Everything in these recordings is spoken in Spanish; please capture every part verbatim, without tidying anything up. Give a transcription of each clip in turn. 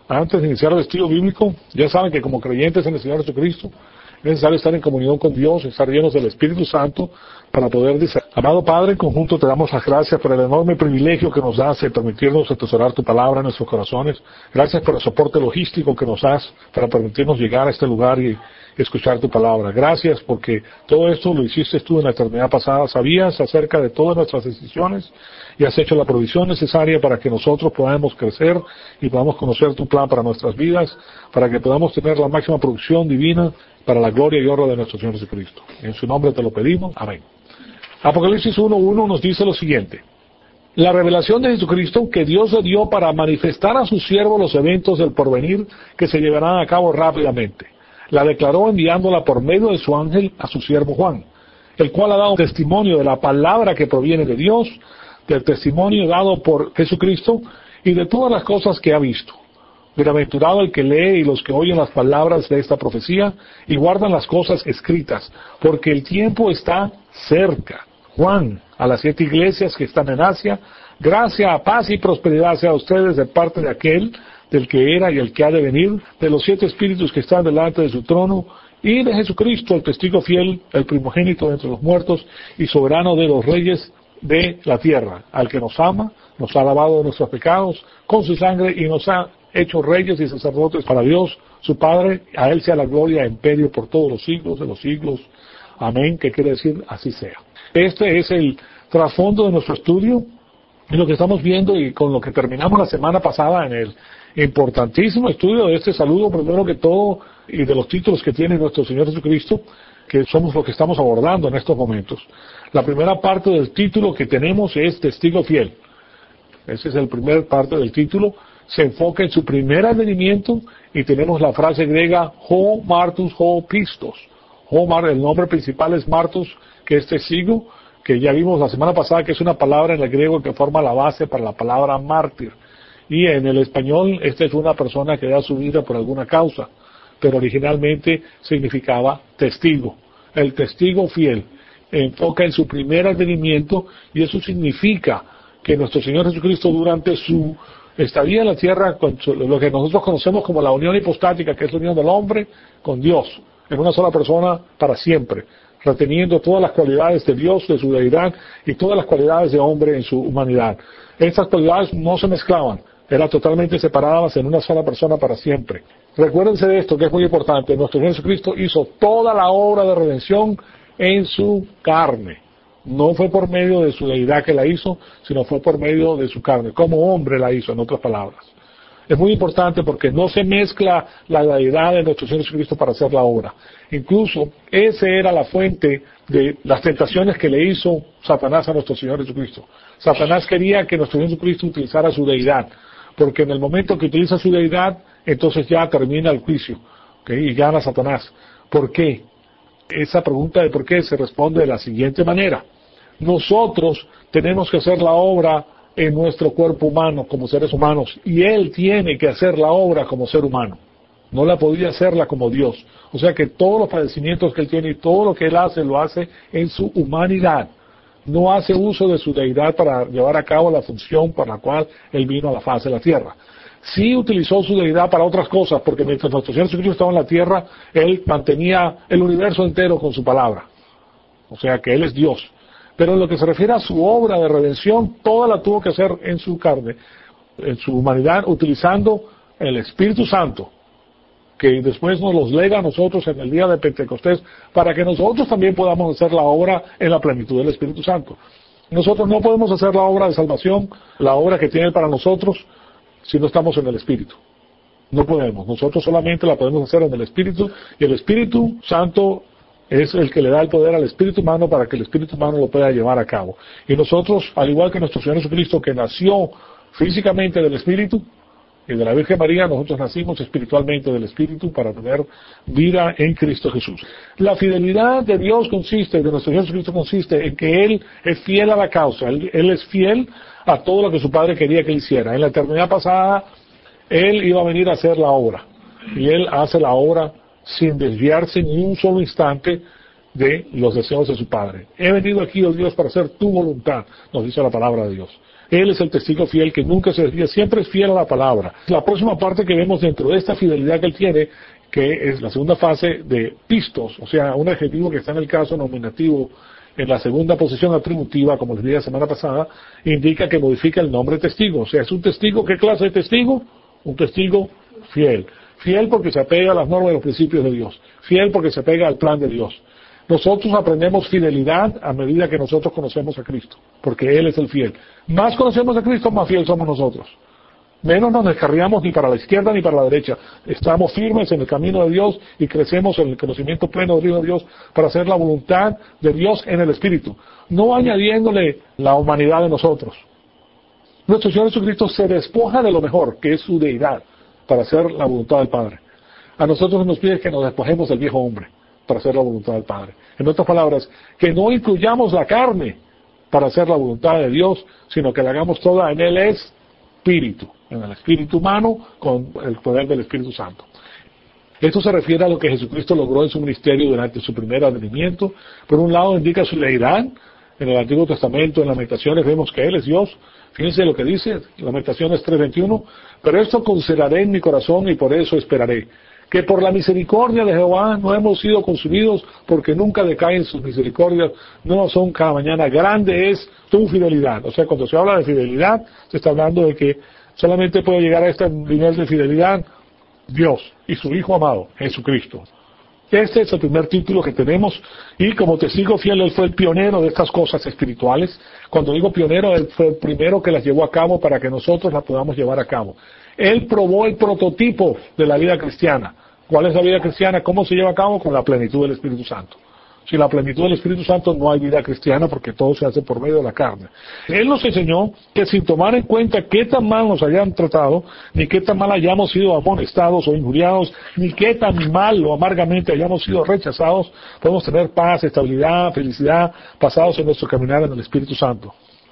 Antes de iniciar el estudio bíblico, ya saben que como creyentes en el Señor Jesucristo, es necesario estar en comunión con Dios, estar llenos del Espíritu Santo para poder discernir. Amado Padre, en conjunto te damos las gracias por el enorme privilegio que nos das de permitirnos atesorar tu palabra en nuestros corazones. Gracias por el soporte logístico que nos das para permitirnos llegar a este lugar y escuchar tu palabra. Gracias porque todo esto lo hiciste tú en la eternidad pasada. Sabías acerca de todas nuestras decisiones y has hecho la provisión necesaria para que nosotros podamos crecer y podamos conocer tu plan para nuestras vidas, para que podamos tener la máxima producción divina para la gloria y honra de nuestro Señor Jesucristo. En su nombre te lo pedimos. Amén. Apocalipsis uno uno nos dice lo siguiente: la revelación de Jesucristo que Dios le dio para manifestar a sus siervos los eventos del porvenir que se llevarán a cabo rápidamente. La declaró enviándola por medio de su ángel a su siervo Juan, el cual ha dado testimonio de la palabra que proviene de Dios, del testimonio dado por Jesucristo y de todas las cosas que ha visto. Bienaventurado el que lee y los que oyen las palabras de esta profecía y guardan las cosas escritas, porque el tiempo está cerca. Juan, a las siete iglesias que están en Asia, gracia, paz y prosperidad sea a ustedes de parte de aquel, del que era y el que ha de venir, de los siete espíritus que están delante de su trono, y de Jesucristo, el testigo fiel, el primogénito de entre los muertos y soberano de los reyes de la tierra, al que nos ama, nos ha lavado de nuestros pecados con su sangre y nos ha hecho reyes y sacerdotes para Dios, su Padre. A Él sea la gloria e imperio por todos los siglos de los siglos. Amén, que quiere decir así sea. Este es el trasfondo de nuestro estudio, y lo que estamos viendo y con lo que terminamos la semana pasada en el importantísimo estudio de este saludo, primero que todo, y de los títulos que tiene nuestro Señor Jesucristo, que somos lo que estamos abordando en estos momentos. La primera parte del título que tenemos es testigo fiel. Ese es el primer parte del título. Se enfoca en su primer advenimiento y tenemos la frase griega ho martus ho pistos. Ho, el nombre principal es martus, que es testigo, que ya vimos la semana pasada que es una palabra en el griego que forma la base para la palabra mártir. Y en el español, esta es una persona que da su vida por alguna causa, pero originalmente significaba testigo. El testigo fiel enfoca en su primer advenimiento, y eso significa que nuestro Señor Jesucristo, durante su estadía en la tierra, con lo que nosotros conocemos como la unión hipostática, que es la unión del hombre con Dios, en una sola persona para siempre, reteniendo todas las cualidades de Dios, de su deidad, y todas las cualidades de hombre en su humanidad. Estas cualidades no se mezclaban, eran totalmente separadas en una sola persona para siempre. Recuérdense de esto, que es muy importante. Nuestro Señor Jesucristo hizo toda la obra de redención en su carne. No fue por medio de su deidad que la hizo, sino fue por medio de su carne. Como hombre la hizo, en otras palabras. Es muy importante porque no se mezcla la deidad de nuestro Señor Jesucristo para hacer la obra. Incluso, esa era la fuente de las tentaciones que le hizo Satanás a nuestro Señor Jesucristo. Satanás quería que nuestro Señor Jesucristo utilizara su deidad, porque en el momento que utiliza su deidad, entonces ya termina el juicio, ¿okay? Y gana Satanás. ¿Por qué? Esa pregunta de por qué se responde de la siguiente manera. Nosotros tenemos que hacer la obra en nuestro cuerpo humano como seres humanos, y Él tiene que hacer la obra como ser humano. No la podía hacerla como Dios. O sea que todos los padecimientos que Él tiene y todo lo que Él hace, lo hace en su humanidad. No hace uso de su deidad para llevar a cabo la función por la cual Él vino a la faz de la tierra. Sí utilizó su deidad para otras cosas, porque mientras nuestro Señor Jesucristo estaba en la tierra, Él mantenía el universo entero con su palabra. O sea que Él es Dios. Pero en lo que se refiere a su obra de redención, toda la tuvo que hacer en su carne, en su humanidad, utilizando el Espíritu Santo, que después nos los lega a nosotros en el día de Pentecostés, para que nosotros también podamos hacer la obra en la plenitud del Espíritu Santo. Nosotros no podemos hacer la obra de salvación, la obra que tiene para nosotros, si no estamos en el Espíritu. No podemos. Nosotros solamente la podemos hacer en el Espíritu, y el Espíritu Santo es el que le da el poder al espíritu humano para que el espíritu humano lo pueda llevar a cabo. Y nosotros, al igual que nuestro Señor Jesucristo, que nació físicamente del Espíritu, y de la Virgen María, nosotros nacimos espiritualmente del Espíritu para tener vida en Cristo Jesús. La fidelidad de Dios consiste, de nuestro Señor Jesucristo consiste en que Él es fiel a la causa, Él, Él es fiel a todo lo que su Padre quería que Él hiciera. En la eternidad pasada, Él iba a venir a hacer la obra, y Él hace la obra sin desviarse ni un solo instante de los deseos de su Padre. He venido aquí, oh Dios, para hacer tu voluntad, nos dice la palabra de Dios. Él es el testigo fiel que nunca se desvía, siempre es fiel a la palabra. La próxima parte que vemos dentro de esta fidelidad que él tiene, que es la segunda fase de pistos, o sea, un adjetivo que está en el caso nominativo, en la segunda posición atributiva, como les dije la semana pasada, indica que modifica el nombre testigo. O sea, es un testigo, ¿qué clase de testigo? Un testigo fiel. Fiel porque se apega a las normas y los principios de Dios. Fiel porque se apega al plan de Dios. Nosotros aprendemos fidelidad a medida que nosotros conocemos a Cristo, porque Él es el fiel. Más conocemos a Cristo, más fiel somos nosotros. Menos nos descarriamos ni para la izquierda ni para la derecha. Estamos firmes en el camino de Dios y crecemos en el conocimiento pleno del Hijo de Dios para hacer la voluntad de Dios en el Espíritu, no añadiéndole la humanidad de nosotros. Nuestro Señor Jesucristo se despoja de lo mejor, que es su deidad, para hacer la voluntad del Padre. A nosotros nos pide que nos despojemos del viejo hombre para hacer la voluntad del Padre. En otras palabras, que no incluyamos la carne para hacer la voluntad de Dios, sino que la hagamos toda en el Espíritu, en el Espíritu humano, con el poder del Espíritu Santo. Esto se refiere a lo que Jesucristo logró en su ministerio durante su primer advenimiento. Por un lado indica su deidad. En el Antiguo Testamento, en Lamentaciones, vemos que Él es Dios. Fíjense lo que dice, Lamentaciones tres veintiuno, pero esto consideraré en mi corazón y por eso esperaré, que por la misericordia de Jehová no hemos sido consumidos, porque nunca decaen sus misericordias, no son cada mañana. Grande es tu fidelidad. O sea, cuando se habla de fidelidad, se está hablando de que solamente puede llegar a este nivel de fidelidad Dios y su Hijo amado, Jesucristo. Este es el primer título que tenemos, y como testigo fiel, Él fue el pionero de estas cosas espirituales. Cuando digo pionero, Él fue el primero que las llevó a cabo para que nosotros las podamos llevar a cabo. Él probó el prototipo de la vida cristiana. ¿Cuál es la vida cristiana? ¿Cómo se lleva a cabo? Con la plenitud del Espíritu Santo. Sin la plenitud del Espíritu Santo no hay vida cristiana, porque todo se hace por medio de la carne. Él nos enseñó que sin tomar en cuenta qué tan mal nos hayan tratado, ni qué tan mal hayamos sido amonestados o injuriados, ni qué tan mal o amargamente hayamos sido rechazados, podemos tener paz, estabilidad, felicidad, basados en nuestro caminar en el Espíritu Santo.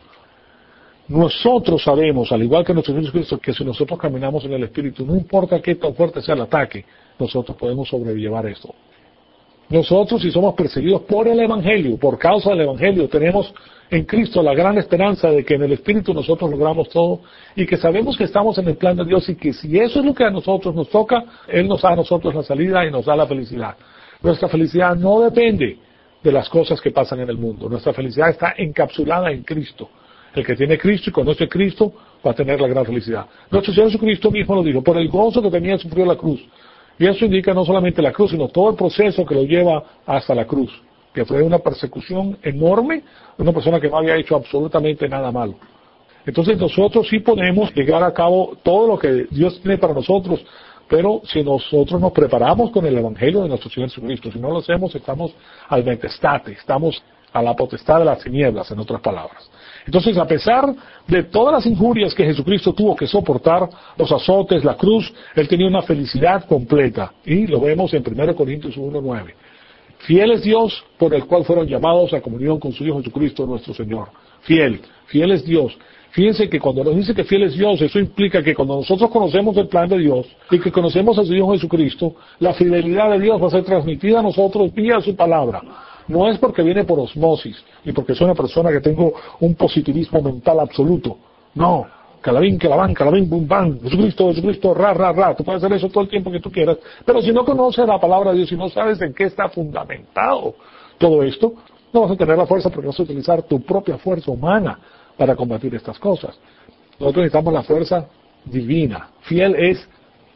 Nosotros sabemos, al igual que nuestro Señor Jesucristo, que si nosotros caminamos en el Espíritu, no importa qué tan fuerte sea el ataque, nosotros podemos sobrellevar esto. Nosotros, si somos perseguidos por el Evangelio, por causa del Evangelio, tenemos en Cristo la gran esperanza de que en el Espíritu nosotros logramos todo, y que sabemos que estamos en el plan de Dios, y que si eso es lo que a nosotros nos toca, Él nos da a nosotros la salida y nos da la felicidad. Nuestra felicidad no depende de las cosas que pasan en el mundo. Nuestra felicidad está encapsulada en Cristo. El que tiene Cristo y conoce a Cristo va a tener la gran felicidad. Nuestro Señor Jesucristo mismo lo dijo, por el gozo que tenía sufrió la cruz. Y eso indica no solamente la cruz, sino todo el proceso que lo lleva hasta la cruz, que fue una persecución enorme de una persona que no había hecho absolutamente nada malo. Entonces nosotros sí podemos llegar a cabo todo lo que Dios tiene para nosotros, pero si nosotros nos preparamos con el Evangelio de nuestro Señor Jesucristo, si no lo hacemos, estamos al mentestate, estamos a la potestad de las tinieblas, en otras palabras. Entonces, a pesar de todas las injurias que Jesucristo tuvo que soportar, los azotes, la cruz, Él tenía una felicidad completa. Y lo vemos en primera Corintios uno nueve. Fiel es Dios por el cual fueron llamados a comunión con su Hijo Jesucristo nuestro Señor. Fiel, fiel es Dios. Fíjense que cuando nos dice que fiel es Dios, eso implica que cuando nosotros conocemos el plan de Dios y que conocemos a su Hijo Jesucristo, la fidelidad de Dios va a ser transmitida a nosotros vía su palabra. No es porque viene por osmosis, ni porque soy una persona que tengo un positivismo mental absoluto. No, calabín, calabán, calabín, bum, bam, Jesucristo, Jesucristo, ra, ra, ra. Tú puedes hacer eso todo el tiempo que tú quieras. Pero si no conoces la palabra de Dios y no sabes en qué está fundamentado todo esto, no vas a tener la fuerza, porque vas a utilizar tu propia fuerza humana para combatir estas cosas. Nosotros necesitamos la fuerza divina. Fiel es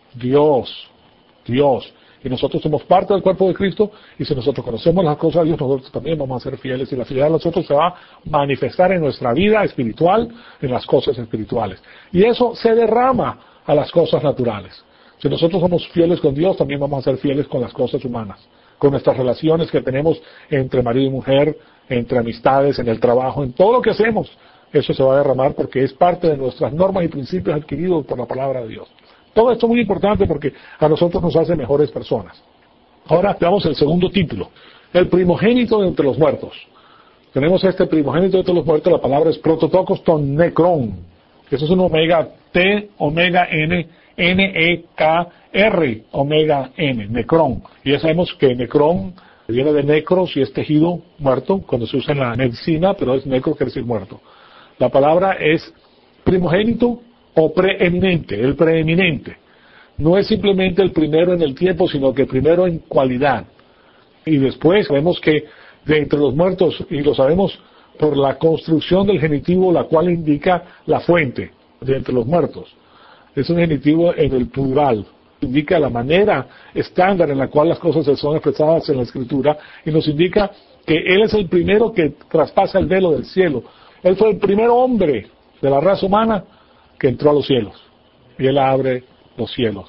Dios. Dios. Y nosotros somos parte del cuerpo de Cristo, y si nosotros conocemos las cosas de Dios, nosotros también vamos a ser fieles, y la fidelidad de nosotros se va a manifestar en nuestra vida espiritual, en las cosas espirituales. Y eso se derrama a las cosas naturales. Si nosotros somos fieles con Dios, también vamos a ser fieles con las cosas humanas, con nuestras relaciones que tenemos entre marido y mujer, entre amistades, en el trabajo, en todo lo que hacemos. Eso se va a derramar porque es parte de nuestras normas y principios adquiridos por la palabra de Dios. Todo esto es muy importante porque a nosotros nos hace mejores personas. Ahora veamos el segundo título, el primogénito de entre los muertos. Tenemos este primogénito de entre los muertos, la palabra es prototokos ton necron. Eso es un omega T, omega N, N E K R, omega N, necrón. Y ya sabemos que necrón Viene de necros y es tejido muerto, cuando se usa en la medicina, pero es necro quiere decir muerto. La palabra es primogénito o preeminente, el preeminente. No es simplemente el primero en el tiempo, sino que primero en cualidad. Y después sabemos que de entre los muertos, y lo sabemos por la construcción del genitivo, la cual indica la fuente de entre los muertos. Es un genitivo en el plural, indica la manera estándar en la cual las cosas se son expresadas en la Escritura, y nos indica que Él es el primero que traspasa el velo del cielo. Él fue el primer hombre de la raza humana que entró a los cielos, y Él abre los cielos.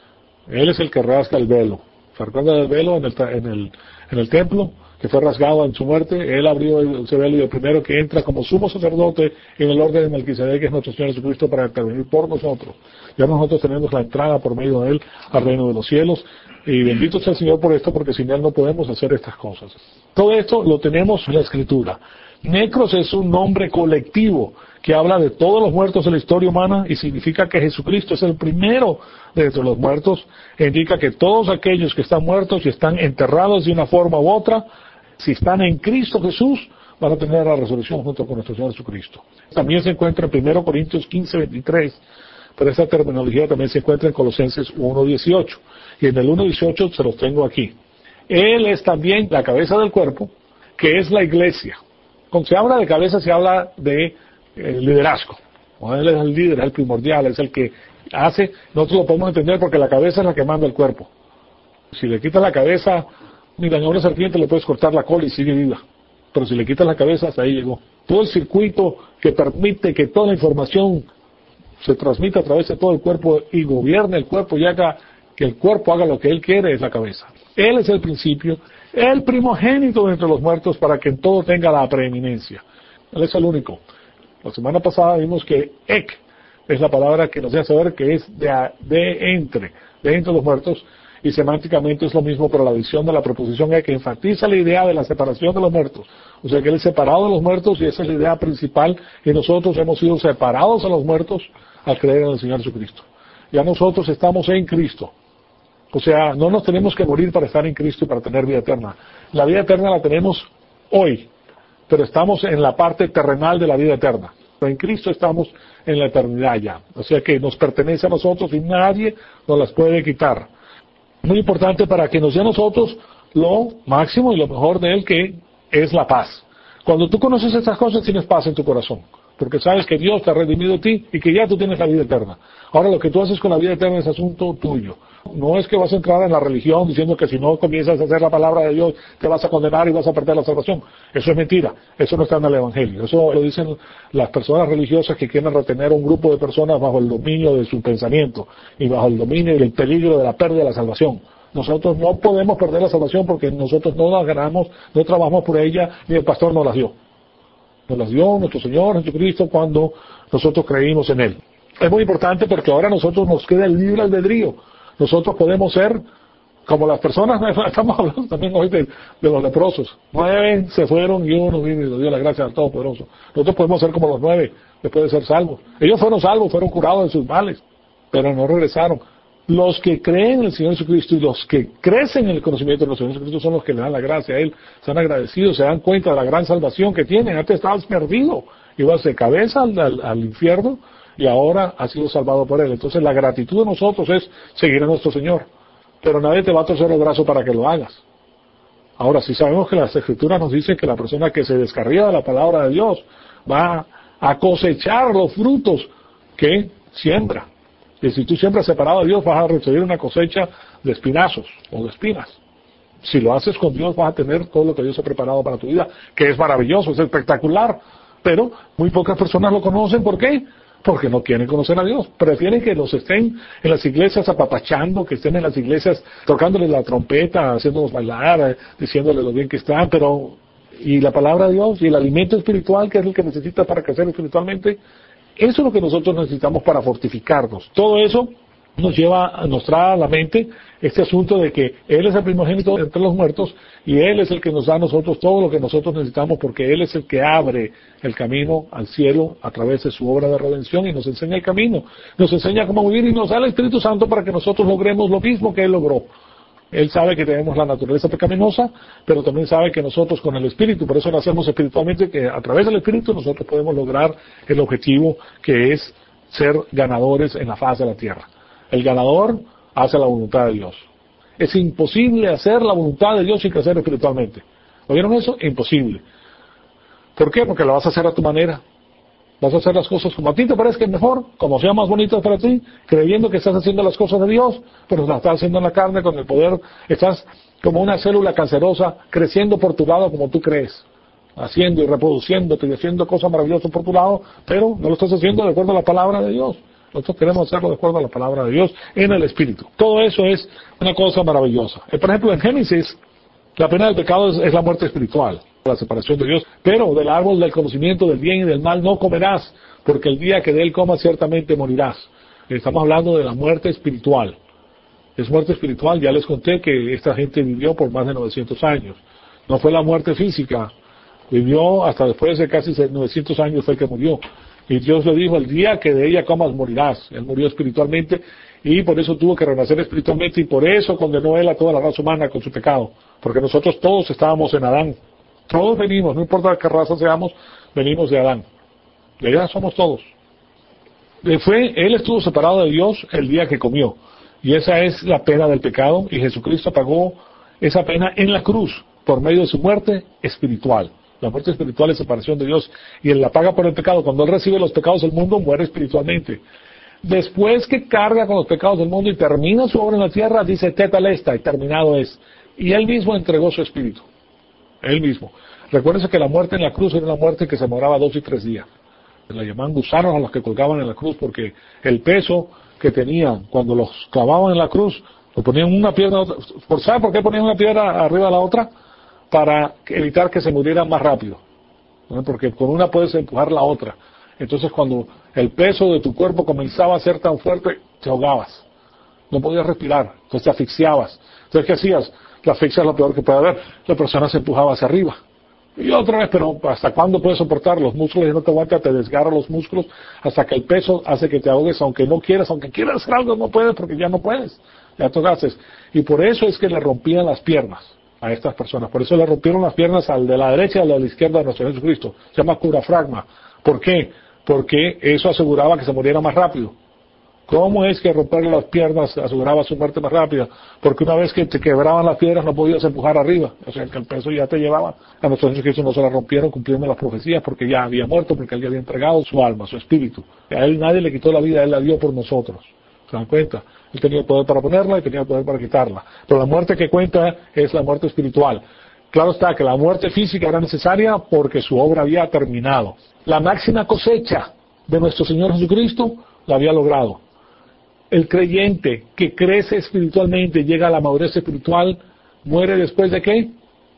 Él es el que rasga el velo. ¿Se recuerda del velo en el, en el, en el templo? Que fue rasgado en su muerte. Él abrió ese velo y el primero que entra como sumo sacerdote en el orden de Melquisedec es nuestro Señor Jesucristo para intervenir por nosotros. Ya nosotros tenemos la entrada por medio de Él al reino de los cielos. Y bendito sea el Señor por esto, porque sin Él no podemos hacer estas cosas. Todo esto lo tenemos en la Escritura. Necros es un nombre colectivo que habla de todos los muertos de la historia humana y significa que Jesucristo es el primero de entre los muertos. E indica que todos aquellos que están muertos y están enterrados de una forma u otra, si están en Cristo Jesús, van a tener la resurrección junto con nuestro Señor Jesucristo. También se encuentra en primero Corintios quince, veintitrés, pero esta terminología también se encuentra en Colosenses uno, dieciocho. Y en el uno, dieciocho se los tengo aquí. Él es también la cabeza del cuerpo, que es la iglesia. Cuando se habla de cabeza se habla de eh, liderazgo. Él es el líder, es el primordial, es el que hace. Nosotros lo podemos entender porque la cabeza es la que manda el cuerpo. Si le quitas la cabeza, mira, a una serpiente le puedes cortar la cola y sigue viva. Pero si le quitas la cabeza, hasta ahí llegó. Todo el circuito que permite que toda la información se transmita a través de todo el cuerpo y gobierne el cuerpo y haga que el cuerpo haga lo que él quiere es la cabeza. Él es el principio, el primogénito de entre los muertos para que en todo tenga la preeminencia. Él es el único. La semana pasada vimos que ek es la palabra que nos hace saber que es de, de entre, de entre los muertos, y semánticamente es lo mismo, pero la adición de la preposición ek enfatiza la idea de la separación de los muertos. O sea que Él es separado de los muertos y esa es la idea principal, y nosotros hemos sido separados de los muertos al creer en el Señor Jesucristo. Ya nosotros estamos en Cristo. O sea, no nos tenemos que morir para estar en Cristo y para tener vida eterna. La vida eterna la tenemos hoy, pero estamos en la parte terrenal de la vida eterna. Pero en Cristo estamos en la eternidad ya. O sea que nos pertenece a nosotros y nadie nos las puede quitar. Muy importante para que nos dé a nosotros lo máximo y lo mejor de Él, que es la paz. Cuando tú conoces estas cosas, tienes paz en tu corazón. Porque sabes que Dios te ha redimido a ti y que ya tú tienes la vida eterna. Ahora lo que tú haces con la vida eterna es asunto tuyo. No es que vas a entrar en la religión diciendo que si no comienzas a hacer la palabra de Dios te vas a condenar y vas a perder la salvación. Eso es mentira. Eso no está en el Evangelio. Eso lo dicen las personas religiosas que quieren retener a un grupo de personas bajo el dominio de su pensamiento y bajo el dominio y el peligro de la pérdida de la salvación. Nosotros no podemos perder la salvación porque nosotros no la ganamos, no trabajamos por ella, ni el pastor nos las dio. Nos las dio nuestro Señor Jesucristo cuando nosotros creímos en Él. Es muy importante porque ahora nosotros nos queda el libre albedrío. Nosotros podemos ser como las personas, estamos hablando también hoy de, de los leprosos. Nueve se fueron y uno vino y nos dio la gracia al Todopoderoso. Nosotros podemos ser como los nueve después de ser salvos. Ellos fueron salvos, fueron curados de sus males, pero no regresaron. Los que creen en el Señor Jesucristo y los que crecen en el conocimiento de nuestro Señor Jesucristo son los que le dan la gracia a Él, están agradecidos, se dan cuenta de la gran salvación que tienen. Antes estabas perdido, ibas de cabeza al, al, al infierno y ahora has sido salvado por Él. Entonces la gratitud de nosotros es seguir a nuestro Señor, pero nadie te va a torcer el brazo para que lo hagas. Ahora, si sabemos que las Escrituras nos dicen que la persona que se descarría de la palabra de Dios va a cosechar los frutos que siembra. Y si tú siembras separado de Dios, vas a recibir una cosecha de espinazos o de espinas. Si lo haces con Dios, vas a tener todo lo que Dios ha preparado para tu vida, que es maravilloso, es espectacular. Pero muy pocas personas lo conocen. ¿Por qué? Porque no quieren conocer a Dios. Prefieren que los estén en las iglesias apapachando, que estén en las iglesias tocándoles la trompeta, haciéndolos bailar, diciéndoles lo bien que están, pero y la palabra de Dios y el alimento espiritual, que es el que necesitas para crecer espiritualmente, eso es lo que nosotros necesitamos para fortificarnos. Todo eso nos lleva, nos trae a la mente este asunto de que Él es el primogénito entre los muertos y Él es el que nos da a nosotros todo lo que nosotros necesitamos, porque Él es el que abre el camino al cielo a través de su obra de redención y nos enseña el camino, nos enseña cómo vivir y nos da el Espíritu Santo para que nosotros logremos lo mismo que Él logró. Él sabe que tenemos la naturaleza pecaminosa, pero también sabe que nosotros con el Espíritu, por eso nacemos espiritualmente, que a través del Espíritu nosotros podemos lograr el objetivo que es ser ganadores en la faz de la tierra. El ganador hace la voluntad de Dios. Es imposible hacer la voluntad de Dios sin crecer espiritualmente. ¿Oyeron eso? Imposible. ¿Por qué? Porque la vas a hacer a tu manera. Vas a hacer las cosas como a ti te parezca mejor, como sea más bonito para ti, creyendo que estás haciendo las cosas de Dios, pero las estás haciendo en la carne con el poder. Estás como una célula cancerosa creciendo por tu lado como tú crees, haciendo y reproduciéndote y haciendo cosas maravillosas por tu lado, pero no lo estás haciendo de acuerdo a la palabra de Dios. Nosotros queremos hacerlo de acuerdo a la palabra de Dios en el Espíritu. Todo eso es una cosa maravillosa. Por ejemplo, en Génesis, la pena del pecado es, es la muerte espiritual, la separación de Dios. Pero del árbol del conocimiento del bien y del mal no comerás, porque el día que de él comas ciertamente morirás. Estamos hablando de la muerte espiritual. Es muerte espiritual, ya les conté que esta gente vivió por más de novecientos años. No fue la muerte física, vivió hasta después de casi novecientos años fue que murió. Y Dios le dijo, el día que de ella comas morirás. Él murió espiritualmente y por eso tuvo que renacer espiritualmente y por eso condenó él a toda la raza humana con su pecado. Porque nosotros todos estábamos en Adán. Todos venimos, no importa qué raza seamos, venimos de Adán. De allá somos todos. Fue, él estuvo separado de Dios el día que comió. Y esa es la pena del pecado y Jesucristo pagó esa pena en la cruz por medio de su muerte espiritual. La muerte espiritual es separación de Dios y Él la paga por el pecado. Cuando Él recibe los pecados del mundo, muere espiritualmente. Después que carga con los pecados del mundo y termina su obra en la tierra, dice tetelesta, y terminado es. Y Él mismo entregó su espíritu. Él mismo. Recuérdense que la muerte en la cruz era una muerte que se demoraba dos y tres días. La llamaban gusanos a los que colgaban en la cruz porque el peso que tenían cuando los clavaban en la cruz, lo ponían una piedra, ¿sabe por qué ponían una piedra arriba de la otra? Para evitar que se murieran más rápido, ¿no? Porque con una puedes empujar la otra. Entonces cuando el peso de tu cuerpo comenzaba a ser tan fuerte, te ahogabas, no podías respirar, entonces te asfixiabas. Entonces ¿qué hacías? La asfixia es lo peor que puede haber. La persona se empujaba hacia arriba y otra vez, pero ¿hasta cuándo puedes soportar? Los músculos ya no te aguantan, te desgarran los músculos hasta que el peso hace que te ahogues, aunque no quieras, aunque quieras hacer algo, no puedes porque ya no puedes, ya te haces. Y por eso es que le rompían las piernas a estas personas. Por eso le rompieron las piernas al de la derecha y al de la izquierda de nuestro Jesucristo. Se llama curafragma. ¿Por qué? Porque eso aseguraba que se muriera más rápido. ¿Cómo es que romperle las piernas aseguraba su muerte más rápida? Porque una vez que te quebraban las piedras no podías empujar arriba. O sea, que el peso ya te llevaba. A nuestro Jesucristo no se la rompieron cumpliendo las profecías porque ya había muerto, porque él ya había entregado su alma, su espíritu. A él nadie le quitó la vida, él la dio por nosotros. ¿Se dan cuenta? Él tenía el poder para ponerla y tenía el poder para quitarla. Pero la muerte que cuenta es la muerte espiritual. Claro está que la muerte física era necesaria porque su obra había terminado. La máxima cosecha de nuestro Señor Jesucristo la había logrado. El creyente que crece espiritualmente, llega a la madurez espiritual, muere después de ¿qué?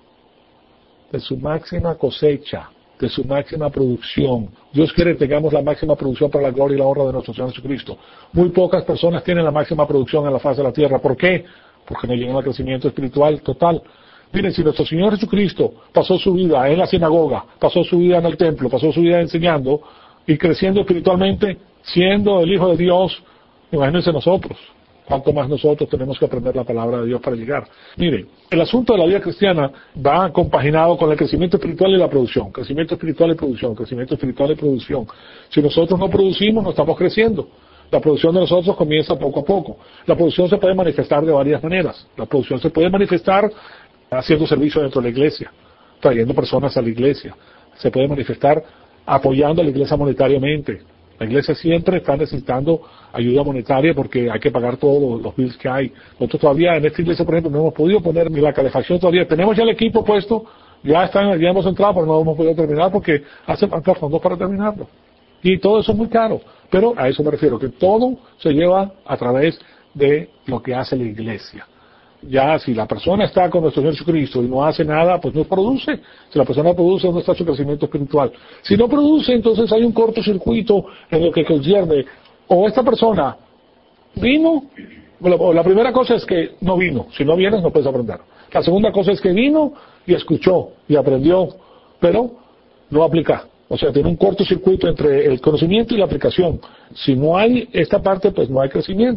De su máxima cosecha, de su máxima producción. Dios quiere que tengamos la máxima producción para la gloria y la honra de nuestro Señor Jesucristo. Muy pocas personas tienen la máxima producción en la faz de la tierra. ¿Por qué? Porque no llegan al crecimiento espiritual total. Miren, si nuestro Señor Jesucristo pasó su vida en la sinagoga, pasó su vida en el templo, pasó su vida enseñando y creciendo espiritualmente, siendo el Hijo de Dios, imagínense nosotros, cuánto más nosotros tenemos que aprender la palabra de Dios para llegar. Miren, el asunto de la vida cristiana va compaginado con el crecimiento espiritual y la producción. Crecimiento espiritual y producción, crecimiento espiritual y producción. Si nosotros no producimos, no estamos creciendo. La producción de nosotros comienza poco a poco. La producción se puede manifestar de varias maneras. La producción se puede manifestar haciendo servicio dentro de la iglesia, trayendo personas a la iglesia. Se puede manifestar apoyando a la iglesia monetariamente. La iglesia siempre está necesitando ayuda monetaria porque hay que pagar todos los, los bills que hay. Nosotros todavía en esta iglesia, por ejemplo, no hemos podido poner ni la calefacción todavía. Tenemos ya el equipo puesto, ya están, ya hemos entrado, pero no hemos podido terminar porque hacen falta fondos para terminarlo. Y todo eso es muy caro. Pero a eso me refiero, que todo se lleva a través de lo que hace la iglesia. Ya si la persona está con nuestro Señor Jesucristo y no hace nada, pues no produce. Si la persona produce, ¿dónde está su crecimiento espiritual? Si no produce, entonces hay un cortocircuito en lo que concierne. O esta persona vino, o la primera cosa es que no vino. Si no vienes, no puedes aprender. La segunda cosa es que vino y escuchó y aprendió, pero no aplica. O sea, tiene un cortocircuito entre el conocimiento y la aplicación. Si no hay esta parte, pues no hay crecimiento.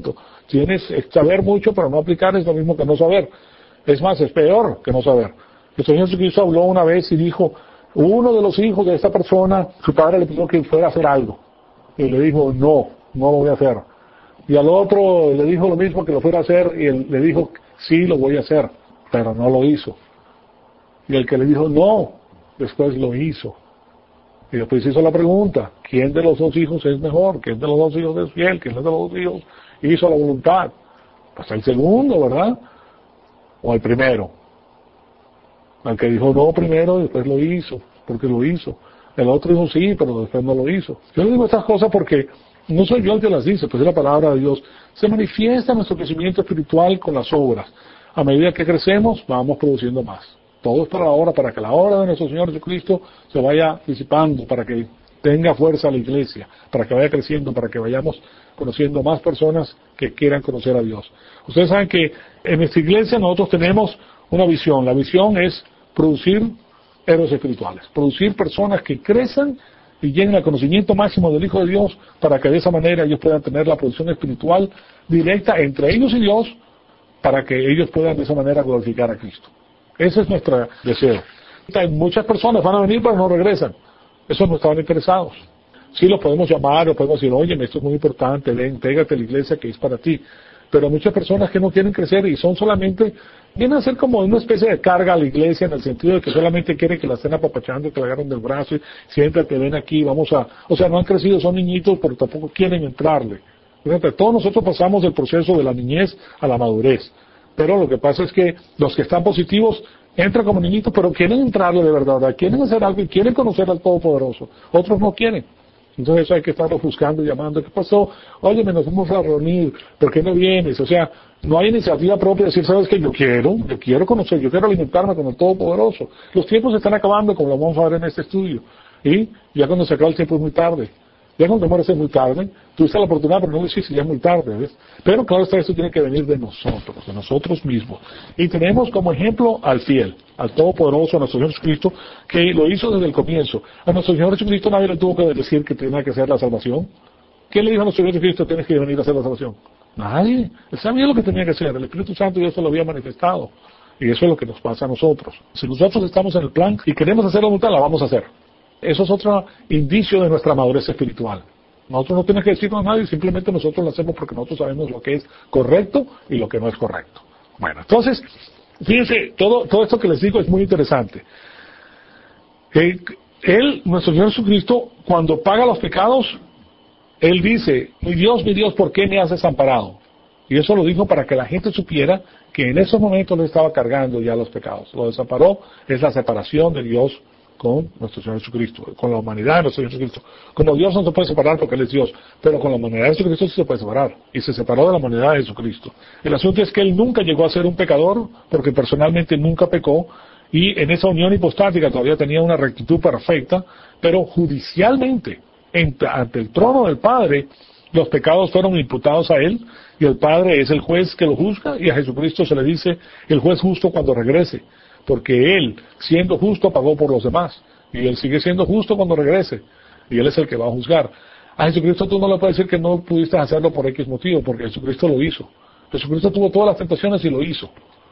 Tienes saber mucho, pero no aplicar es lo mismo que no saber. Es más, es peor que no saber. El Señor Jesucristo habló una vez y dijo, uno de los hijos de esta persona, su padre le pidió que fuera a hacer algo. Y le dijo, no, no lo voy a hacer. Y al otro le dijo lo mismo, que lo fuera a hacer, y él le dijo, sí, lo voy a hacer, pero no lo hizo. Y el que le dijo no, después lo hizo. Y después hizo la pregunta, ¿quién de los dos hijos es mejor? ¿Quién de los dos hijos es fiel? ¿Quién de los dos hijos hizo la voluntad? Pues el segundo, ¿verdad? O el primero. El que dijo no primero, después lo hizo, porque lo hizo. El otro dijo sí, pero después no lo hizo. Yo le digo estas cosas porque no soy yo el que las dice, pues es la palabra de Dios. Se manifiesta nuestro crecimiento espiritual con las obras. A medida que crecemos, vamos produciendo más. Todo es para la obra, para que la obra de nuestro Señor Jesucristo se vaya disipando, para que tenga fuerza la iglesia, para que vaya creciendo, para que vayamos conociendo más personas que quieran conocer a Dios. Ustedes saben que en nuestra iglesia nosotros tenemos una visión. La visión es producir héroes espirituales, producir personas que crezcan y lleguen al conocimiento máximo del Hijo de Dios, para que de esa manera ellos puedan tener la producción espiritual directa entre ellos y Dios, para que ellos puedan de esa manera glorificar a Cristo. Ese es nuestro deseo. Muchas personas van a venir pero no regresan. Esos no estaban interesados. Sí los podemos llamar, o podemos decir, oye, esto es muy importante, ven, pégate a la iglesia que es para ti. Pero hay muchas personas que no quieren crecer y son solamente, vienen a ser como una especie de carga a la iglesia, en el sentido de que solamente quieren que la estén apapachando, que la agarren del brazo y siempre te ven aquí, vamos a... O sea, no han crecido, son niñitos, pero tampoco quieren entrarle. Fíjate, todos nosotros pasamos del proceso de la niñez a la madurez. Pero lo que pasa es que los que están positivos entran como niñitos, pero quieren entrarle de verdad, quieren hacer algo y quieren conocer al Todopoderoso. Otros no quieren. Entonces eso hay que estarlo buscando, llamando. ¿Qué pasó? Oye, nos vamos a reunir. ¿Por qué no vienes? O sea, no hay iniciativa propia de decir, ¿sabes qué? Yo quiero, yo quiero conocer, yo quiero alimentarme con el Todopoderoso. Los tiempos se están acabando, como lo vamos a ver en este estudio. Y ya cuando se acaba el tiempo es muy tarde. Ya cuando mueres es muy tarde. Tuviste la oportunidad, pero no lo hiciste, ya es muy tarde, ¿ves? Pero claro, esto tiene que venir de nosotros, de nosotros mismos. Y tenemos como ejemplo al fiel, al Todopoderoso, a nuestro Señor Jesucristo, que lo hizo desde el comienzo. A nuestro Señor Jesucristo nadie le tuvo que decir que tenía que hacer la salvación. ¿Quién le dijo a nuestro Señor Jesucristo, tienes que venir a hacer la salvación? Nadie. Él sabía lo que tenía que hacer. El Espíritu Santo ya se lo había manifestado. Y eso es lo que nos pasa a nosotros. Si nosotros estamos en el plan y queremos hacer la voluntad, la vamos a hacer. Eso es otro indicio de nuestra madurez espiritual. Nosotros no tenemos que decirnos a nadie, simplemente nosotros lo hacemos porque nosotros sabemos lo que es correcto y lo que no es correcto. Bueno, entonces, fíjense, todo, todo esto que les digo es muy interesante. Eh, él, nuestro Señor Jesucristo, cuando paga los pecados, Él dice, mi Dios, mi Dios, ¿por qué me has desamparado? Y eso lo dijo para que la gente supiera que en esos momentos le estaba cargando ya los pecados. Lo desamparó, es la separación de Dios con nuestro Señor Jesucristo, con la humanidad de nuestro Señor Jesucristo. Como Dios no se puede separar porque Él es Dios, pero con la humanidad de Jesucristo sí se puede separar, y se separó de la humanidad de Jesucristo. El asunto es que Él nunca llegó a ser un pecador, porque personalmente nunca pecó, y en esa unión hipostática todavía tenía una rectitud perfecta, pero judicialmente, ante el trono del Padre, los pecados fueron imputados a Él, y el Padre es el juez que lo juzga, y a Jesucristo se le dice el juez justo cuando regrese. Porque Él, siendo justo, pagó por los demás. Y Él sigue siendo justo cuando regrese. Y Él es el que va a juzgar. A Jesucristo tú no le puedes decir que no pudiste hacerlo por X motivo, porque Jesucristo lo hizo. Jesucristo tuvo todas las tentaciones y lo hizo.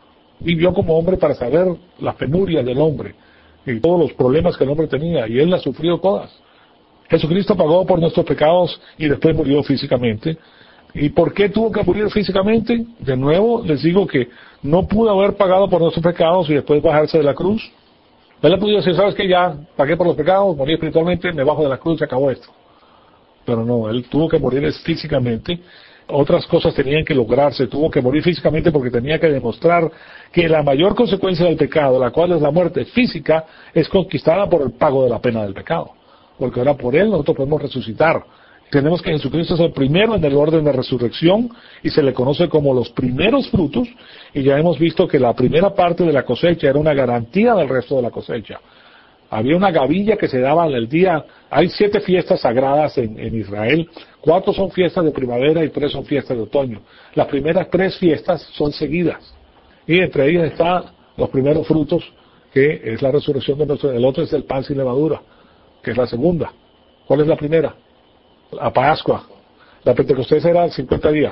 Vivió como hombre para saber las penurias del hombre y todos los problemas que el hombre tenía. Y Él las sufrió todas. Jesucristo pagó por nuestros pecados y después murió físicamente. ¿Y por qué tuvo que morir físicamente? De nuevo, les digo que no pudo haber pagado por nuestros pecados y después bajarse de la cruz. Él le pudo decir, ¿sabes qué? Ya pagué por los pecados, morí espiritualmente, me bajo de la cruz y se acabó esto. Pero no, Él tuvo que morir físicamente. Otras cosas tenían que lograrse. Tuvo que morir físicamente porque tenía que demostrar que la mayor consecuencia del pecado, la cual es la muerte física, es conquistada por el pago de la pena del pecado. Porque ahora por Él nosotros podemos resucitar. Tenemos que Jesucristo es el primero en el orden de resurrección y se le conoce como los primeros frutos, y ya hemos visto que la primera parte de la cosecha era una garantía del resto de la cosecha. Había una gavilla que se daba en el día, hay siete fiestas sagradas en, en Israel, cuatro son fiestas de primavera y tres son fiestas de otoño. Las primeras tres fiestas son seguidas, y entre ellas están los primeros frutos, que es la resurrección de nuestro, el otro es el pan sin levadura, que es la segunda. ¿Cuál es la primera? La Pascua. La Pentecostés era cincuenta días.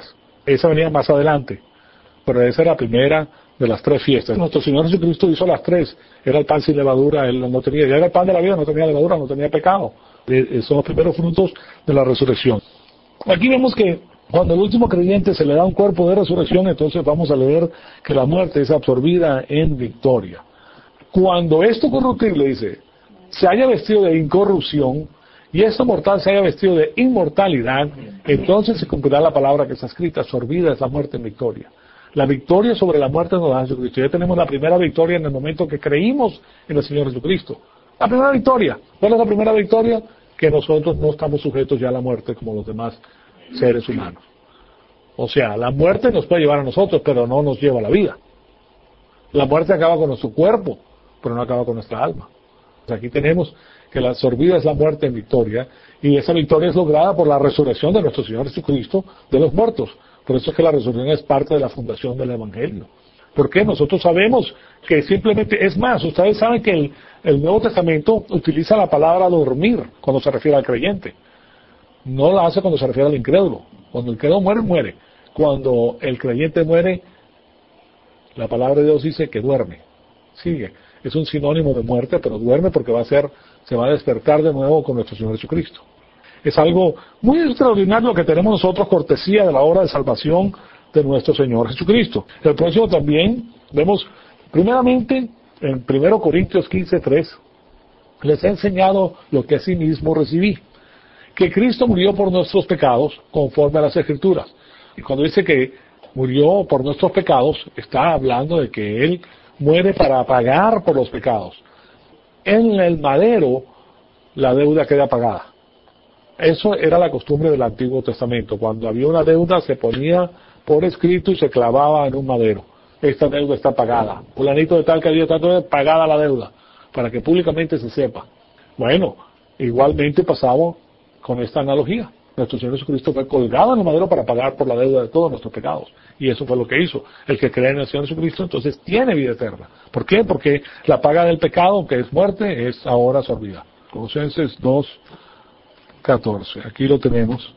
Esa venía más adelante, pero esa era la primera de las tres fiestas. Nuestro Señor Jesucristo hizo las tres. Era el pan sin levadura, Él no tenía, ya era el pan de la vida, no tenía levadura, no tenía pecado. Eh, son los primeros frutos de la resurrección. Aquí vemos que cuando al último creyente se le da un cuerpo de resurrección, entonces vamos a leer que la muerte es absorbida en victoria. Cuando esto corruptible, dice, se haya vestido de incorrupción, y esto mortal se haya vestido de inmortalidad, entonces se cumplirá la palabra que está escrita: absorbida es la muerte en victoria. La victoria sobre la muerte nos da Jesucristo. Ya tenemos la primera victoria en el momento que creímos en el Señor Jesucristo. La primera victoria. ¿Cuál es la primera victoria? Que nosotros no estamos sujetos ya a la muerte como los demás seres humanos. O sea, la muerte nos puede llevar a nosotros, pero no nos lleva a la vida. La muerte acaba con nuestro cuerpo, pero no acaba con nuestra alma. O sea, aquí tenemos que la absorbida es la muerte en victoria, y esa victoria es lograda por la resurrección de nuestro Señor Jesucristo de los muertos. Por eso es que la resurrección es parte de la fundación del Evangelio. ¿Por qué? Nosotros sabemos que simplemente, es más, ustedes saben que el, el Nuevo Testamento utiliza la palabra dormir cuando se refiere al creyente. No la hace cuando se refiere al incrédulo. Cuando el incrédulo muere, muere. Cuando el creyente muere, la palabra de Dios dice que duerme. Sigue. Es un sinónimo de muerte, pero duerme porque va a ser, se va a despertar de nuevo con nuestro Señor Jesucristo. Es algo muy extraordinario lo que tenemos nosotros, cortesía de la obra de salvación de nuestro Señor Jesucristo. El próximo también vemos, primeramente, en primero Corintios quince, tres, les he enseñado lo que asimismo recibí, que Cristo murió por nuestros pecados conforme a las Escrituras. Y cuando dice que murió por nuestros pecados, está hablando de que Él muere para pagar por los pecados. En el madero, la deuda queda pagada. Eso era la costumbre del Antiguo Testamento. Cuando había una deuda, se ponía por escrito y se clavaba en un madero. Esta deuda está pagada. Fulanito de tal que había tanto, pagada la deuda, para que públicamente se sepa. Bueno, igualmente pasaba con esta analogía. Nuestro Señor Jesucristo fue colgado en el madero para pagar por la deuda de todos nuestros pecados. Y eso fue lo que hizo. El que cree en el Señor Jesucristo, entonces tiene vida eterna. ¿Por qué? Porque la paga del pecado, que es muerte, es ahora absorbida. Colosenses dos, catorce. Aquí lo tenemos.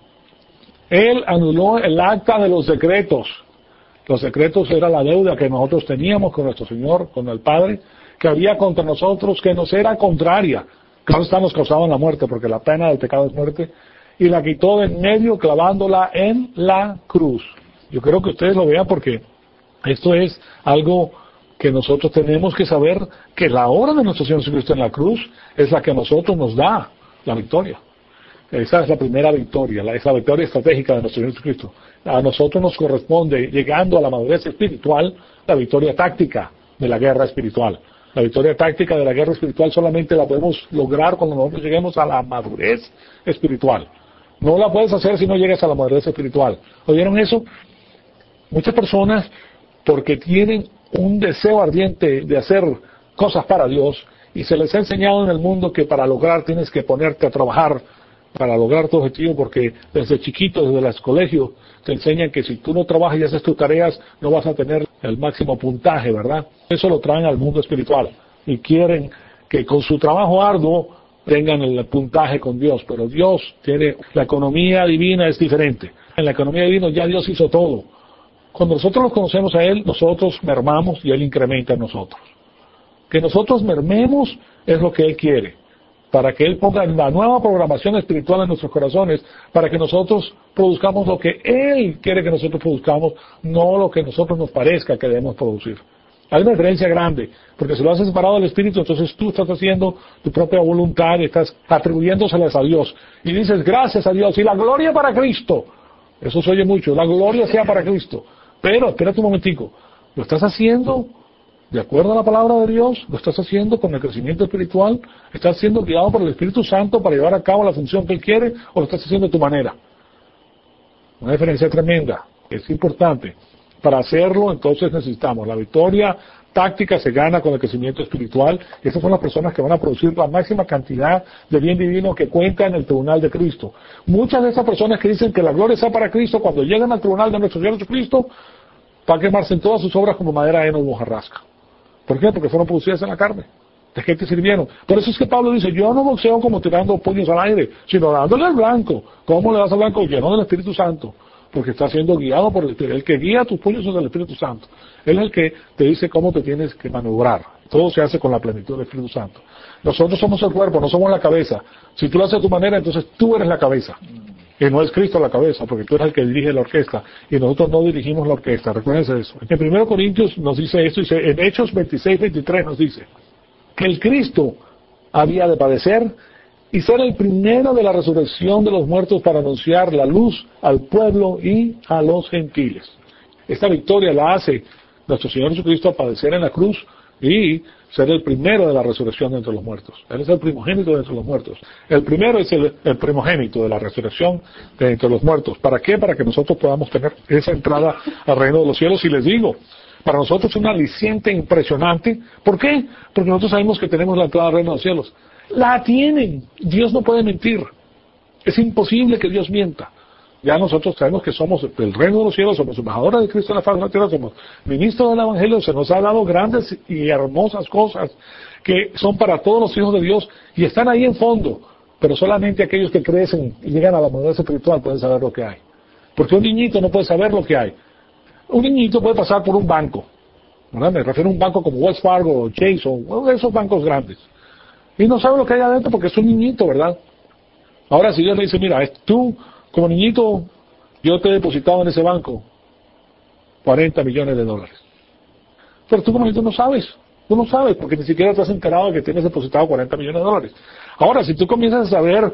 Él anuló el acta de los decretos. Los decretos era la deuda que nosotros teníamos con nuestro Señor, con el Padre, que había contra nosotros, que nos era contraria. Claro está, nos causaban la muerte, porque la pena del pecado es muerte. Y la quitó de en medio clavándola en la cruz. Yo creo que ustedes lo vean porque esto es algo que nosotros tenemos que saber, que la obra de nuestro Señor Jesucristo en la cruz es la que a nosotros nos da la victoria. Esa es la primera victoria, la, es la victoria estratégica de nuestro Señor Jesucristo. A nosotros nos corresponde, llegando a la madurez espiritual, la victoria táctica de la guerra espiritual. La victoria táctica de la guerra espiritual solamente la podemos lograr cuando nosotros lleguemos a la madurez espiritual. No la puedes hacer si no llegas a la madurez espiritual. ¿Oyeron eso? Muchas personas, porque tienen un deseo ardiente de hacer cosas para Dios, y se les ha enseñado en el mundo que para lograr tienes que ponerte a trabajar para lograr tu objetivo, porque desde chiquito, desde el colegio, te enseñan que si tú no trabajas y haces tus tareas, no vas a tener el máximo puntaje, ¿verdad? Eso lo traen al mundo espiritual, y quieren que con su trabajo arduo tengan el puntaje con Dios, pero Dios tiene, la economía divina es diferente. En la economía divina ya Dios hizo todo. Cuando nosotros lo conocemos a Él, nosotros mermamos y Él incrementa en nosotros. Que nosotros mermemos es lo que Él quiere, para que Él ponga la nueva programación espiritual en nuestros corazones, para que nosotros produzcamos lo que Él quiere que nosotros produzcamos, no lo que a nosotros nos parezca que debemos producir. Hay una diferencia grande, porque si lo haces separado del Espíritu, entonces tú estás haciendo tu propia voluntad y estás atribuyéndoselas a Dios. Y dices, gracias a Dios, y la gloria para Cristo. Eso se oye mucho, la gloria sea para Cristo. Pero, espérate un momentico, ¿lo estás haciendo de acuerdo a la palabra de Dios? ¿Lo estás haciendo con el crecimiento espiritual? ¿Estás siendo guiado por el Espíritu Santo para llevar a cabo la función que Él quiere? ¿O lo estás haciendo de tu manera? Una diferencia tremenda, es importante. Para hacerlo, entonces necesitamos la victoria táctica, se gana con el crecimiento espiritual. Esas son las personas que van a producir la máxima cantidad de bien divino que cuenta en el tribunal de Cristo. Muchas de esas personas que dicen que la gloria sea para Cristo, cuando llegan al tribunal de nuestro Señor Jesucristo, van a quemarse en todas sus obras como madera, heno y hojarasca. ¿Por qué? Porque fueron producidas en la carne. ¿De qué te sirvieron? Por eso es que Pablo dice, yo no boxeo como tirando puños al aire, sino dándole al blanco. ¿Cómo le das al blanco? Lleno del Espíritu Santo. porque estás siendo guiado por el, el que guía tus puños es el Espíritu Santo. Él es el que te dice cómo te tienes que maniobrar. Todo se hace con la plenitud del Espíritu Santo. Nosotros somos el cuerpo, no somos la cabeza. Si tú lo haces de tu manera, entonces tú eres la cabeza. Y no es Cristo la cabeza, porque tú eres el que dirige la orquesta, y nosotros no dirigimos la orquesta, recuérdense eso. En primero Corintios nos dice esto, dice, en Hechos veintiséis, veintitrés nos dice, que el Cristo había de padecer y ser el primero de la resurrección de los muertos para anunciar la luz al pueblo y a los gentiles. Esta victoria la hace nuestro Señor Jesucristo a padecer en la cruz y ser el primero de la resurrección de entre los muertos. Él es el primogénito de entre los muertos. El primero es el, el primogénito de la resurrección de entre los muertos. ¿Para qué? Para que nosotros podamos tener esa entrada al reino de los cielos. Y les digo, para nosotros es un aliciente impresionante. ¿Por qué? Porque nosotros sabemos que tenemos la entrada al reino de los cielos. La tienen. Dios no puede mentir. Es imposible que Dios mienta. Ya nosotros sabemos que somos del reino de los cielos, somos embajadores de Cristo en la faz de la tierra, somos ministros del Evangelio, se nos ha dado grandes y hermosas cosas que son para todos los hijos de Dios y están ahí en fondo, pero solamente aquellos que crecen y llegan a la madurez espiritual pueden saber lo que hay. Porque un niñito no puede saber lo que hay. Un niñito puede pasar por un banco, ¿verdad? Me refiero a un banco como Wells Fargo o Chase o uno de esos bancos grandes, y no sabe lo que hay adentro porque es un niñito, ¿verdad? Ahora si Dios le dice, mira, tú como niñito, yo te he depositado en ese banco cuarenta millones de dólares. Pero tú como niñito no sabes. Tú no sabes porque ni siquiera te has enterado de que tienes depositado cuarenta millones de dólares. Ahora, si tú comienzas a saber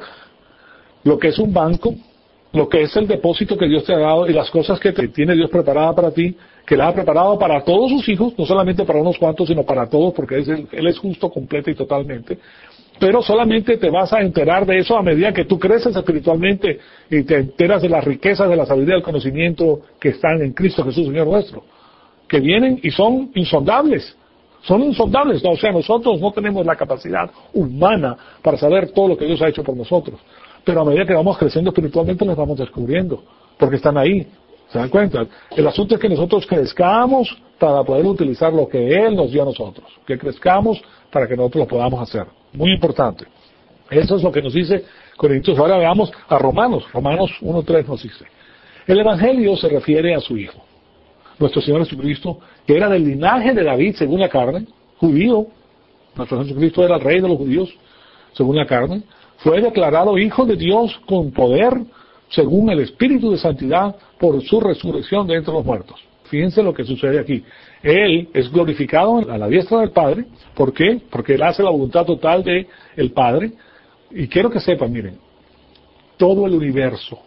lo que es un banco, lo que es el depósito que Dios te ha dado y las cosas que te tiene Dios preparada para ti, que las ha preparado para todos sus hijos, no solamente para unos cuantos, sino para todos, porque es el, Él es justo, completo y totalmente. Pero solamente te vas a enterar de eso a medida que tú creces espiritualmente y te enteras de las riquezas de la sabiduría y del conocimiento que están en Cristo Jesús, Señor nuestro, que vienen y son insondables, son insondables, ¿no? O sea, nosotros no tenemos la capacidad humana para saber todo lo que Dios ha hecho por nosotros, pero a medida que vamos creciendo espiritualmente los vamos descubriendo, porque están ahí, ¿se dan cuenta? El asunto es que nosotros crezcamos para poder utilizar lo que Él nos dio a nosotros, que crezcamos para que nosotros lo podamos hacer. Muy importante. Eso es lo que nos dice Corintios. Ahora veamos a Romanos. Romanos uno tres nos dice. El Evangelio se refiere a su Hijo, nuestro Señor Jesucristo, que era del linaje de David según la carne, judío. Nuestro Jesucristo era el rey de los judíos según la carne. Fue declarado Hijo de Dios con poder según el Espíritu de Santidad por su resurrección de entre los muertos. Fíjense lo que sucede aquí. Él es glorificado a la diestra del Padre. ¿Por qué? Porque Él hace la voluntad total del Padre. Y quiero que sepan, miren, todo el universo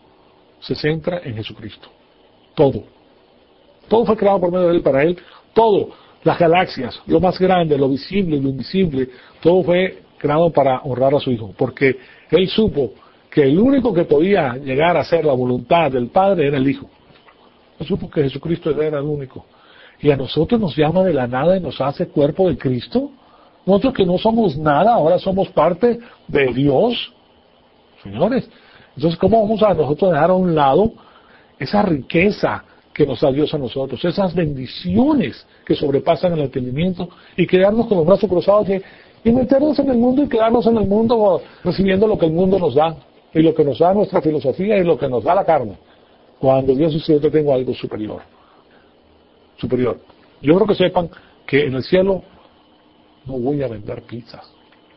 se centra en Jesucristo. Todo. Todo fue creado por medio de Él, para Él. Todo. Las galaxias, lo más grande, lo visible, lo invisible, todo fue creado para honrar a su Hijo. Porque Él supo que el único que podía llegar a hacer la voluntad del Padre era el Hijo. Él supo que Jesucristo era el único. Y a nosotros nos llama de la nada y nos hace cuerpo de Cristo. Nosotros que no somos nada, ahora somos parte de Dios. Señores, entonces ¿cómo vamos a nosotros dejar a un lado esa riqueza que nos da Dios a nosotros? Esas bendiciones que sobrepasan el entendimiento y quedarnos con los brazos cruzados y, y meternos en el mundo y quedarnos en el mundo recibiendo lo que el mundo nos da y lo que nos da nuestra filosofía y lo que nos da la carne. Cuando Dios dice, yo te tengo algo superior. Superior. Yo creo que sepan que en el cielo no voy a vender pizzas.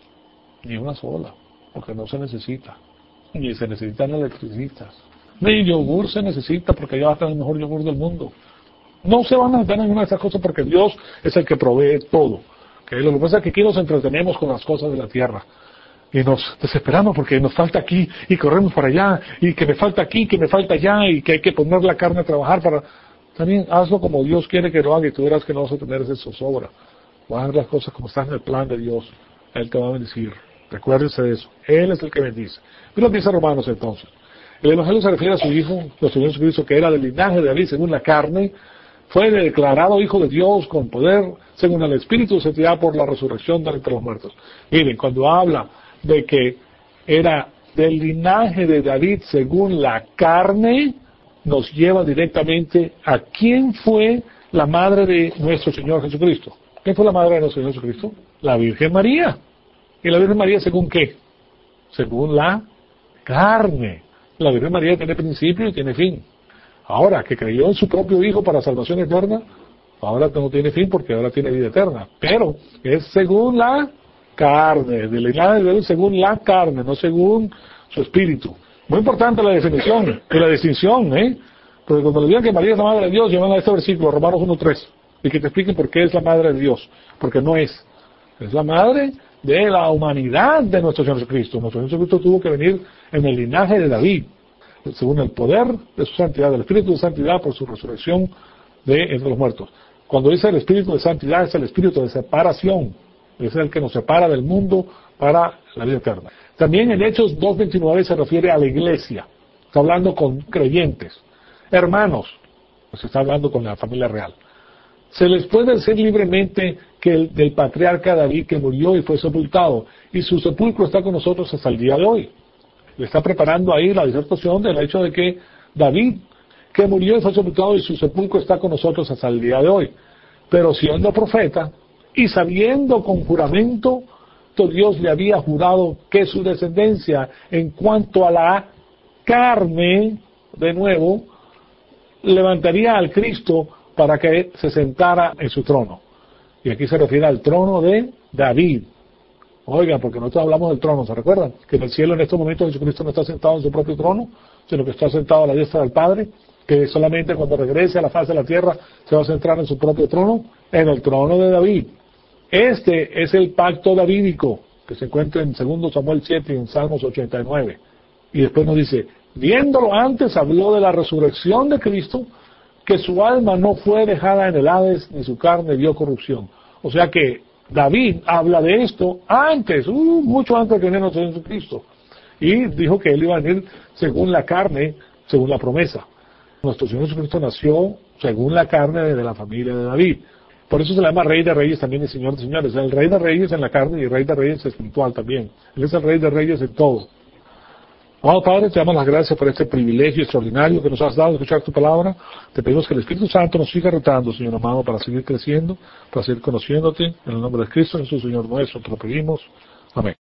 Ni una sola. Porque no se necesita. Ni se necesitan electricistas. Ni yogur se necesita porque allá va a estar el mejor yogur del mundo. No se van a necesitar ninguna de esas cosas porque Dios es el que provee todo. ¿Okay? Lo que pasa es que aquí nos entretenemos con las cosas de la tierra. Y nos desesperamos porque nos falta aquí, y corremos para allá, y que me falta aquí, que me falta allá, y que hay que poner la carne a trabajar para... También hazlo como Dios quiere que lo haga, y tú verás que no vas a tener esa zozobra. Vas a hacer las cosas como están en el plan de Dios. Él te va a bendecir. Recuérdense de eso. Él es el que bendice. Mira lo que dice Romanos entonces. El Evangelio se refiere a su Hijo, nuestro Señor Jesucristo, que era del linaje de David según la carne, fue declarado Hijo de Dios con poder, según el Espíritu de Santidad por la resurrección de entre los muertos. Miren, cuando habla de que era del linaje de David según la carne, nos lleva directamente a quién fue la madre de nuestro Señor Jesucristo. ¿Quién fue la madre de nuestro Señor Jesucristo? La Virgen María. ¿Y la Virgen María según qué? Según la carne. La Virgen María tiene principio y tiene fin. Ahora, que creyó en su propio Hijo para salvación eterna, ahora no tiene fin porque ahora tiene vida eterna. Pero es según la carne, de la linaje de David según la carne, no según su espíritu. Muy importante la definición y la distinción, ¿eh? Porque cuando le digan que María es la madre de Dios, llevan a este versículo, Romanos uno tres, y que te expliquen por qué es la madre de Dios. Porque no es. Es la madre de la humanidad de nuestro Señor Jesucristo. Nuestro Señor Jesucristo tuvo que venir en el linaje de David, según el poder de su santidad, del Espíritu de santidad por su resurrección de entre los muertos. Cuando dice el Espíritu de santidad, es el Espíritu de separación. Es el que nos separa del mundo para la vida eterna. También en Hechos dos veintinueve se refiere a la iglesia. Está hablando con creyentes. Hermanos, pues está hablando con la familia real. Se les puede decir libremente que el, del patriarca David que murió y fue sepultado, y su sepulcro está con nosotros hasta el día de hoy. Le está preparando ahí la disertación del hecho de que David, que murió y fue sepultado, y su sepulcro está con nosotros hasta el día de hoy. Pero siendo profeta, y sabiendo con juramento, Dios le había jurado que su descendencia, en cuanto a la carne, de nuevo, levantaría al Cristo para que se sentara en su trono. Y aquí se refiere al trono de David. Oigan, porque nosotros hablamos del trono, ¿se recuerdan? Que en el cielo en estos momentos Jesucristo no está sentado en su propio trono, sino que está sentado a la diestra del Padre, que solamente cuando regrese a la faz de la tierra se va a centrar en su propio trono, en el trono de David. Este es el pacto davídico, que se encuentra en segundo Samuel siete y en Salmos ochenta y nueve. Y después nos dice, viéndolo antes, habló de la resurrección de Cristo, que su alma no fue dejada en el Hades, ni su carne vio corrupción. O sea que David habla de esto antes, uh, mucho antes de que viniera nuestro Señor Cristo. Y dijo que él iba a venir según la carne, según la promesa. Nuestro Señor Jesucristo nació según la carne de la familia de David. Por eso se le llama Rey de Reyes también y Señor de Señores. El Rey de Reyes en la carne y el Rey de Reyes espiritual también. Él es el Rey de Reyes en todo. Amado Padre, te damos las gracias por este privilegio extraordinario que nos has dado de escuchar tu palabra. Te pedimos que el Espíritu Santo nos siga retando, Señor amado, para seguir creciendo, para seguir conociéndote. En el nombre de Cristo Jesús, Señor nuestro, te lo pedimos. Amén.